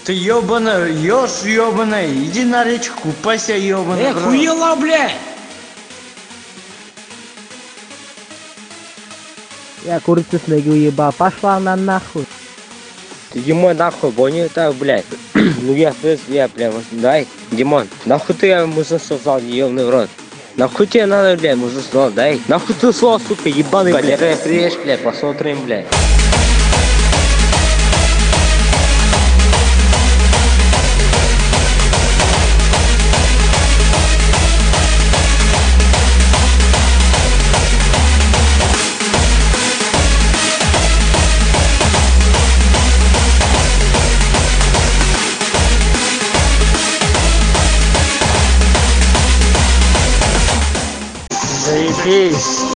Ты ёбаный, ёж ёбаный, иди на речку купайся, ёбаный. Хуела, блядь! Я курицу снегу еба, пошла она нахуй. Ты, Димон, нахуй, понял так, блядь? Ну я, блядь, дай, Димон, нахуй ты я мужик создал, ебаный в рот. Нахуй тебе надо, блядь, мужик создал, дай. Нахуй ты слово, сука, ебаный, блядь. Режь, блядь, посмотрим, блядь. Заебись.